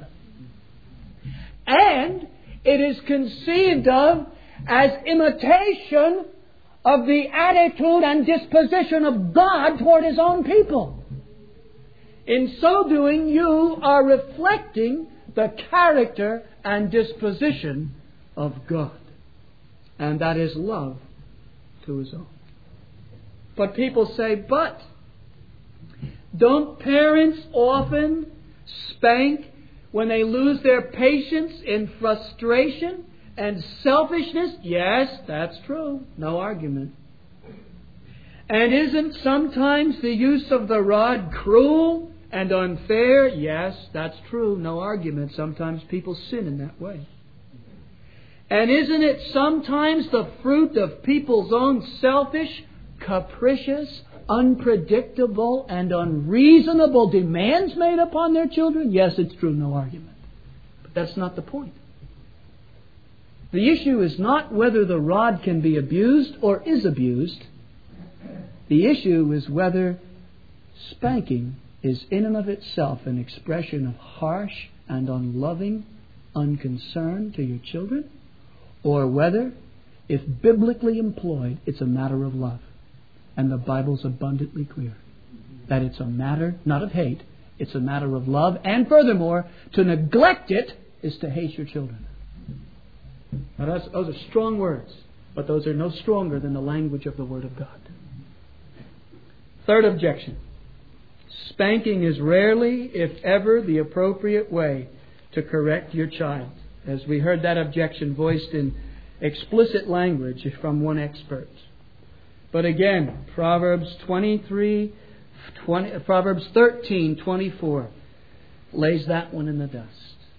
And it is conceived of as imitation of the attitude and disposition of God toward His own people. In so doing, you are reflecting the character and disposition of God. And that is love to His own. But people say, but don't parents often spank when they lose their patience in frustration and selfishness? Yes, that's true. No argument. And isn't sometimes the use of the rod cruel and unfair? Yes, that's true. No argument. Sometimes people sin in that way. And isn't it sometimes the fruit of people's own selfish, capricious, unpredictable, and unreasonable demands made upon their children? Yes, it's true. No argument. But that's not the point. The issue is not whether the rod can be abused or is abused. The issue is whether spanking is in and of itself an expression of harsh and unloving unconcern to your children, or whether, if biblically employed, it's a matter of love. And the Bible's abundantly clear that it's a matter not of hate, it's a matter of love. And furthermore, to neglect it is to hate your children. Now that's, those are strong words, but those are no stronger than the language of the Word of God. Third objection. Spanking is rarely, if ever, the appropriate way to correct your child. As we heard that objection voiced in explicit language from one expert. But again, Proverbs twenty-three, twenty, Proverbs thirteen, twenty-four lays that one in the dust.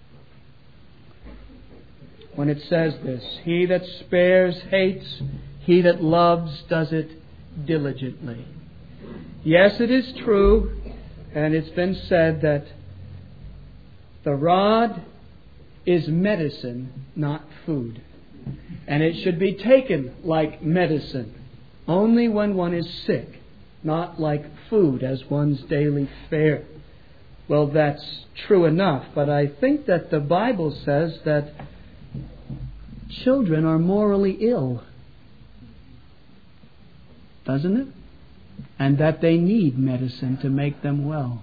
When it says this, he that spares hates, he that loves does it diligently. Yes, it is true, and it's been said that the rod is medicine, not food. And it should be taken like medicine, only when one is sick, not like food as one's daily fare. Well, that's true enough, but I think that the Bible says that children are morally ill, doesn't it? And that they need medicine to make them well.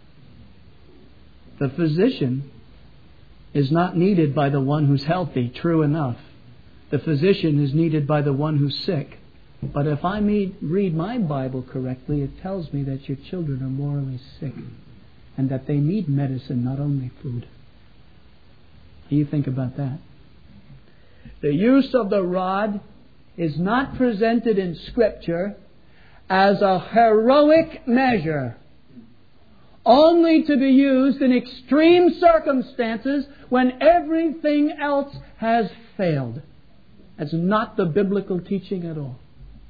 The physician is not needed by the one who's healthy, true enough. The physician is needed by the one who's sick. But if I read my Bible correctly, it tells me that your children are morally sick and that they need medicine, not only food. What do you think about that? The use of the rod is not presented in Scripture as a heroic measure, only to be used in extreme circumstances when everything else has failed. That's not the biblical teaching at all.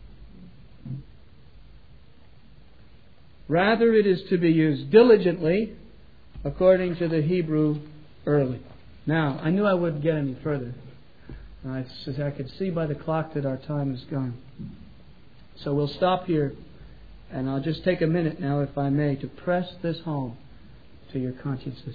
Rather, it is to be used diligently, according to the Hebrew early. Now, I knew I wouldn't get any further. I, I could see by the clock that our time is gone. So we'll stop here, and I'll just take a minute now, if I may, to press this home to your consciences.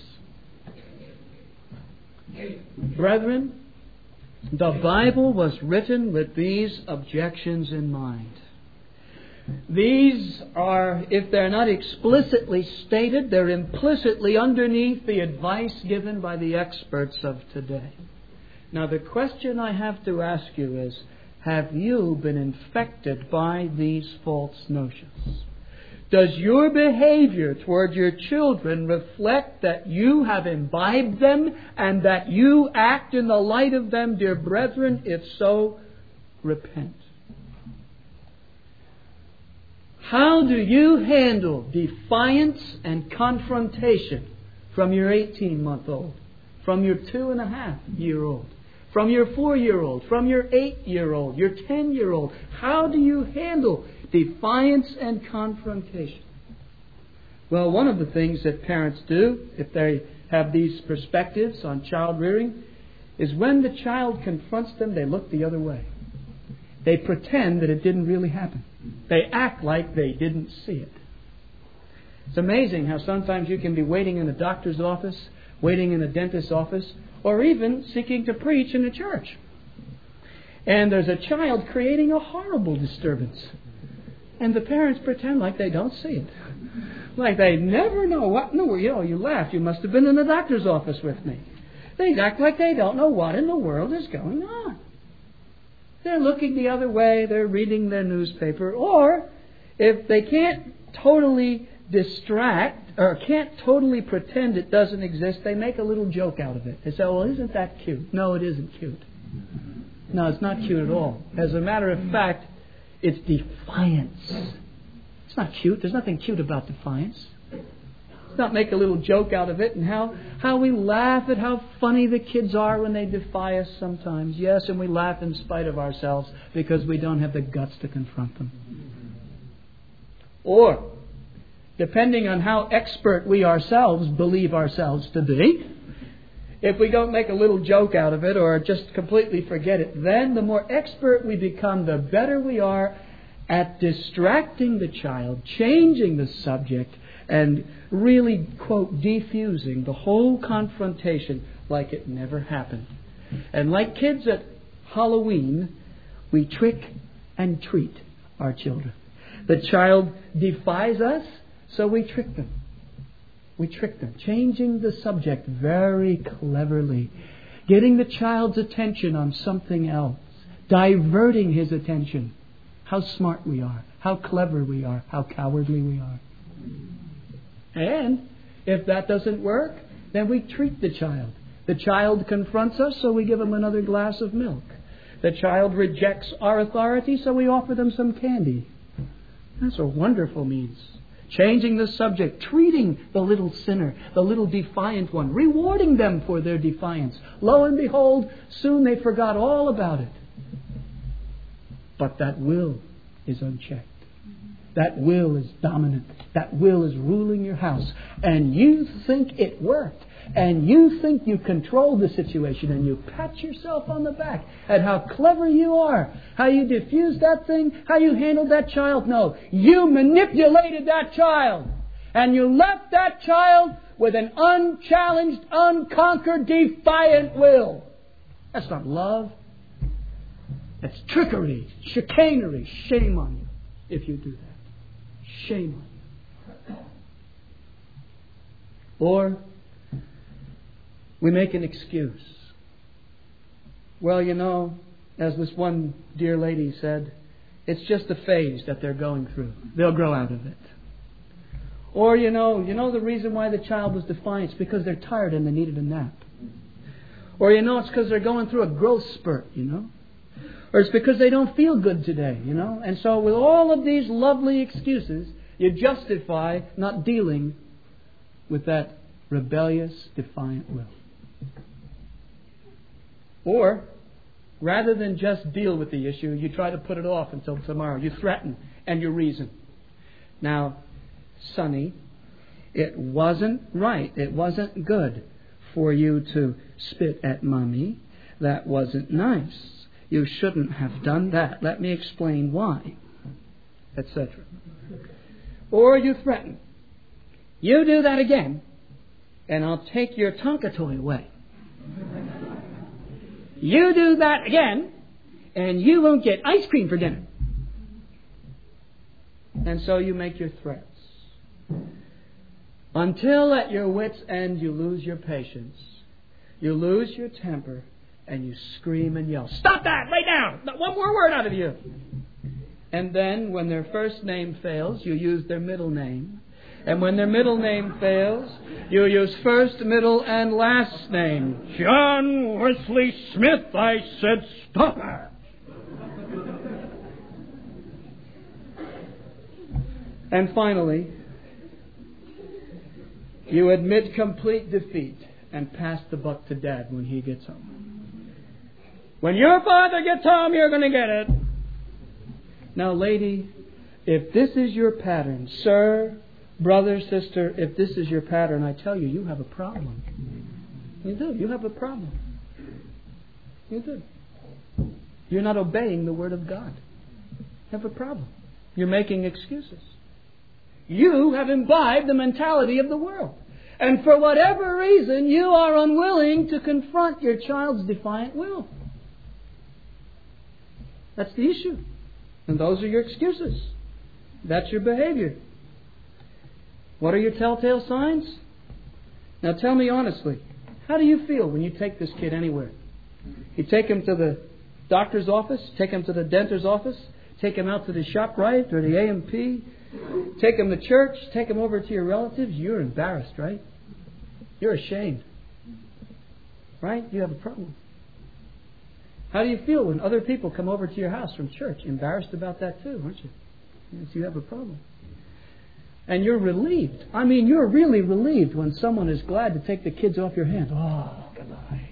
Brethren, the Bible was written with these objections in mind. These are, if they're not explicitly stated, they're implicitly underneath the advice given by the experts of today. Now, the question I have to ask you is, have you been infected by these false notions? Does your behavior toward your children reflect that you have imbibed them and that you act in the light of them, dear brethren? If so, repent. How do you handle defiance and confrontation from your eighteen-month-old, from your two-and-a-half-year-old, from your four-year-old, from your eight-year-old, your ten-year-old? How do you handle defiance and confrontation? Well, one of the things that parents do, if they have these perspectives on child rearing, is when the child confronts them, they look the other way. They pretend that it didn't really happen. They act like they didn't see it. It's amazing how sometimes you can be waiting in a doctor's office, waiting in a dentist's office, or even seeking to preach in a church. And there's a child creating a horrible disturbance. And the parents pretend like they don't see it. Like they never know what in the world. You know, you laughed. You must have been in the doctor's office with me. They act like they don't know what in the world is going on. They're looking the other way. They're reading their newspaper. Or, if they can't totally distract or can't totally pretend it doesn't exist, they make a little joke out of it. They say, well, isn't that cute? No, it isn't cute. No, it's not cute at all. As a matter of fact, it's defiance. It's not cute. There's nothing cute about defiance. Let's not make a little joke out of it and how, how we laugh at how funny the kids are when they defy us sometimes. Yes, and we laugh in spite of ourselves because we don't have the guts to confront them. Or, depending on how expert we ourselves believe ourselves to be, if we don't make a little joke out of it or just completely forget it, then the more expert we become, the better we are at distracting the child, changing the subject, and really, quote, defusing the whole confrontation like it never happened. And like kids at Halloween, we trick and treat our children. The child defies us, so we trick them. We trick them, changing the subject very cleverly, getting the child's attention on something else, diverting his attention. How smart we are, how clever we are, how cowardly we are. And if that doesn't work, then we treat the child. The child confronts us, so we give him another glass of milk. The child rejects our authority, so we offer them some candy. That's a wonderful means. Changing the subject, treating the little sinner, the little defiant one, rewarding them for their defiance. Lo and behold, soon they forgot all about it. But that will is unchecked. That will is dominant. That will is ruling your house. And you think it worked. And you think you controlled the situation. And you pat yourself on the back at how clever you are. How you diffused that thing. How you handled that child. No, you manipulated that child. And you left that child with an unchallenged, unconquered, defiant will. That's not love. That's trickery, chicanery. Shame on you if you do that. Shame on you. Or we make an excuse. Well, you know, as this one dear lady said, it's just a phase that they're going through. They'll grow out of it. Or, you know, you know the reason why the child was defiant is because they're tired and they needed a nap. Or, you know, it's because they're going through a growth spurt, you know. Or it's because they don't feel good today, you know. And so with all of these lovely excuses, you justify not dealing with that rebellious, defiant will. Or, rather than just deal with the issue, you try to put it off until tomorrow. You threaten and you reason. Now, Sonny, it wasn't right. It wasn't good for you to spit at Mommy. That wasn't nice. You shouldn't have done that. Let me explain why, et cetera. Or you threaten. You do that again, and I'll take your Tonka toy away. You do that again, and you won't get ice cream for dinner. And so you make your threats. Until at your wit's end you lose your patience. You lose your temper. And you scream and yell, "Stop that! Lay down! Not one more word out of you!" And then, when their first name fails, you use their middle name. And when their middle name fails, you use first, middle, and last name. "John Wesley Smith, I said stop that!" And finally, you admit complete defeat and pass the buck to Dad when he gets home. "When your father gets home, you're going to get it." Now, lady, if this is your pattern, sir, brother, sister, if this is your pattern, I tell you, you have a problem. You do. You have a problem. You do. You're not obeying the Word of God. You have a problem. You're making excuses. You have imbibed the mentality of the world. And for whatever reason, you are unwilling to confront your child's defiant will. That's the issue. And those are your excuses. That's your behavior. What are your telltale signs? Now tell me honestly, how do you feel when you take this kid anywhere? You take him to the doctor's office, take him to the dentist's office, take him out to the ShopRite or the A M P, take him to church, take him over to your relatives. You're embarrassed, right? You're ashamed. Right? You have a problem. How do you feel when other people come over to your house from church? Embarrassed about that too, aren't you? Yes, you have a problem. And you're relieved. I mean, you're really relieved when someone is glad to take the kids off your hands. Oh, goodbye.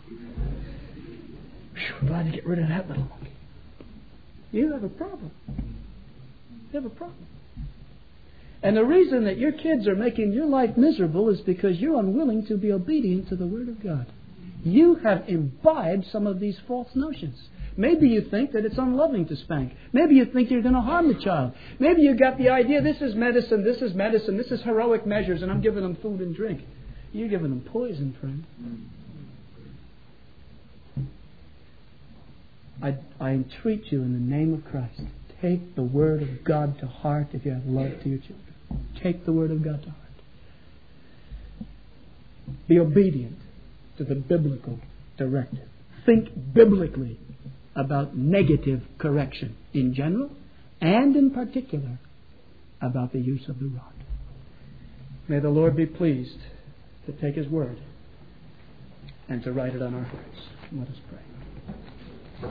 Whew, glad to get rid of that little monkey. You have a problem. You have a problem. And the reason that your kids are making your life miserable is because you're unwilling to be obedient to the Word of God. You have imbibed some of these false notions. Maybe you think that it's unloving to spank. Maybe you think you're going to harm the child. Maybe you got the idea this is medicine, this is medicine, this is heroic measures, and I'm giving them food and drink. You're giving them poison, friend. I, I entreat you in the name of Christ. Take the Word of God to heart if you have love to your children. Take the Word of God to heart. Be obedient to the biblical directive. Think biblically about negative correction in general and in particular about the use of the rod. May the Lord be pleased to take His Word and to write it on our hearts. Let us pray.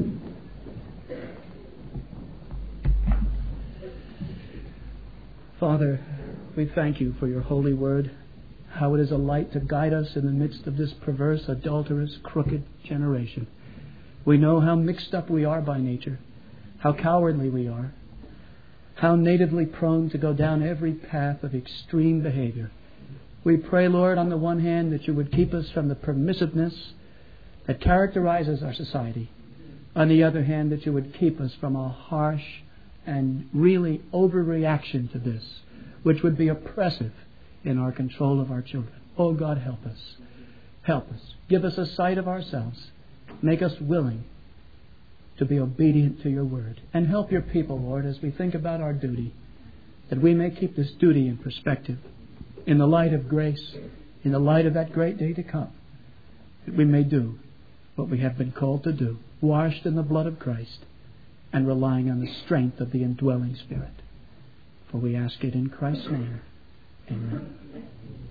Father, we thank You for Your holy Word, how it is a light to guide us in the midst of this perverse, adulterous, crooked generation. We know how mixed up we are by nature, how cowardly we are, how natively prone to go down every path of extreme behavior. We pray, Lord, on the one hand, that You would keep us from the permissiveness that characterizes our society. On the other hand, that You would keep us from a harsh and really overreaction to this, which would be oppressive in our control of our children. Oh God, help us. Help us. Give us a sight of ourselves. Make us willing to be obedient to Your Word. And help Your people, Lord, as we think about our duty, that we may keep this duty in perspective, in the light of grace, in the light of that great day to come, that we may do what we have been called to do, washed in the blood of Christ and relying on the strength of the indwelling Spirit. For we ask it in Christ's name. Amen.